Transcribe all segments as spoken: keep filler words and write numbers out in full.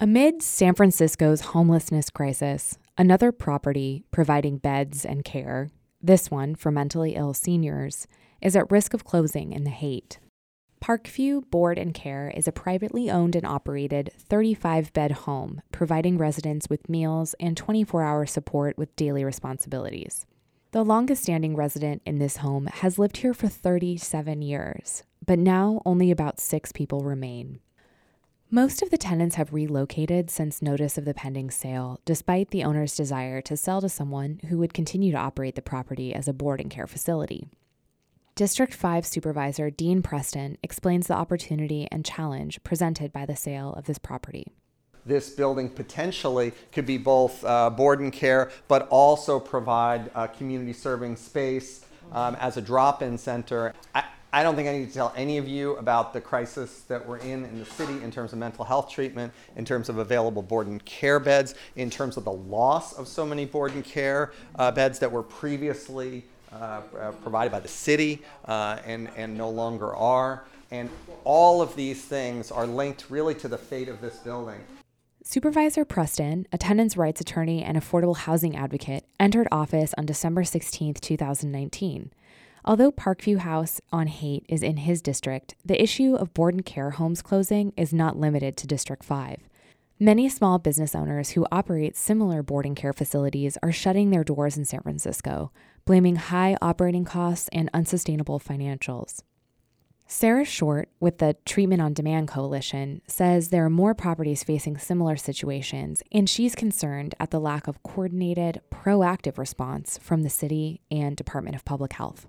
Amid San Francisco's homelessness crisis, another property providing beds and care, this one for mentally ill seniors, is at risk of closing in the Haight. Parkview Board and Care is a privately owned and operated thirty-five bed home providing residents with meals and twenty-four hour support with daily responsibilities. The longest-standing resident in this home has lived here for thirty-seven years, but now only about six people remain. Most of the tenants have relocated since notice of the pending sale, despite the owner's desire to sell to someone who would continue to operate the property as a board and care facility. District five Supervisor Dean Preston explains the opportunity and challenge presented by the sale of this property. This building potentially could be both uh, board and care, but also provide a community serving space um, as a drop-in center. I, I don't think I need to tell any of you about the crisis that we're in in the city in terms of mental health treatment, in terms of available board and care beds, in terms of the loss of so many board and care uh, beds that were previously uh, uh, provided by the city uh, and, and no longer are. And all of these things are linked really to the fate of this building. Supervisor Preston, a tenants' rights attorney and affordable housing advocate, entered office on December sixteenth, twenty nineteen. Although Parkview House on Haight is in his district, the issue of board and care homes closing is not limited to District five. Many small business owners who operate similar board and care facilities are shutting their doors in San Francisco, blaming high operating costs and unsustainable financials. Sarah Short, with the Treatment on Demand Coalition, says there are more properties facing similar situations, and she's concerned at the lack of coordinated, proactive response from the city and Department of Public Health.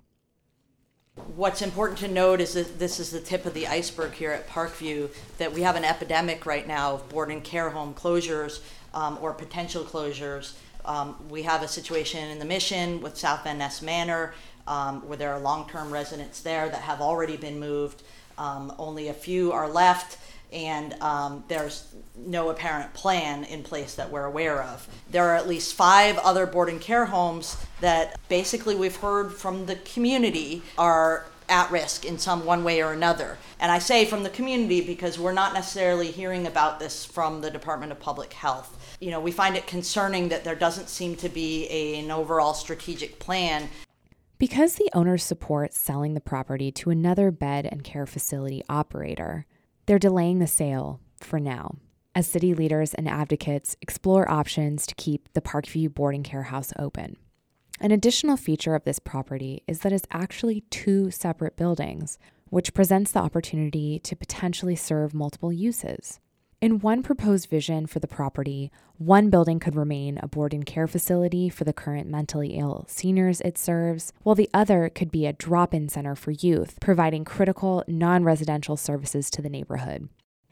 What's important to note is that this is the tip of the iceberg here at Parkview, that we have an epidemic right now of board and care home closures um, or potential closures. Um, we have a situation in the Mission with South Van Ness Manor um, where there are long-term residents there that have already been moved. Um, only a few are left, and um, there's no apparent plan in place that we're aware of. There are at least five other board and care homes that basically we've heard from the community are at risk in some one way or another. And I say from the community because we're not necessarily hearing about this from the Department of Public Health. You know, we find it concerning that there doesn't seem to be a, an overall strategic plan. Because the owners support selling the property to another bed and care facility operator, they're delaying the sale for now, as city leaders and advocates explore options to keep the Parkview Board and Care House open. An additional feature of this property is that it's actually two separate buildings, which presents the opportunity to potentially serve multiple uses. In one proposed vision for the property, one building could remain a board and care facility for the current mentally ill seniors it serves, while the other could be a drop-in center for youth, providing critical non-residential services to the neighborhood.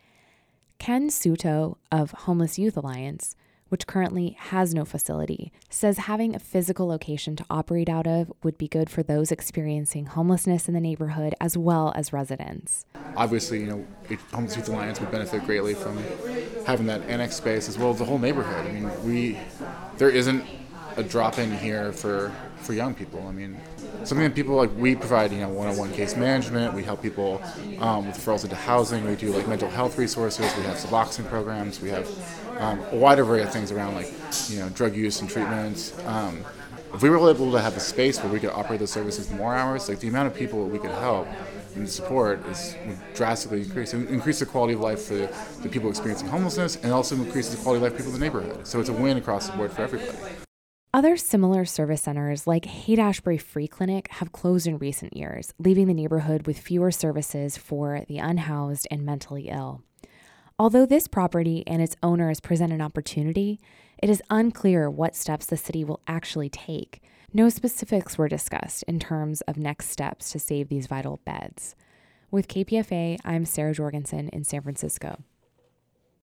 Ken Suto of Homeless Youth Alliance, which currently has no facility, says having a physical location to operate out of would be good for those experiencing homelessness in the neighborhood as well as residents. Obviously, you know, Homeless Youth Alliance would benefit greatly from having that annex space as well as the whole neighborhood. I mean, we there isn't a drop-in here for, for young people. I mean, something that people like, we provide, you know, one-on-one case management. We help people um, with referrals into housing. We do like mental health resources. We have Suboxone programs. We have um, a wide array of things around like, you know, drug use and treatment. Um, if we were able to have a space where we could operate those services more hours, like the amount of people we could help and support is would drastically increase. It would increase the quality of life for the, the people experiencing homelessness, and also increase the quality of life for people in the neighborhood. So it's a win across the board for everybody. Other similar service centers like Haight-Ashbury Free Clinic have closed in recent years, leaving the neighborhood with fewer services for the unhoused and mentally ill. Although this property and its owners present an opportunity, it is unclear what steps the city will actually take. No specifics were discussed in terms of next steps to save these vital beds. With K P F A, I'm Sarah Jorgensen in San Francisco.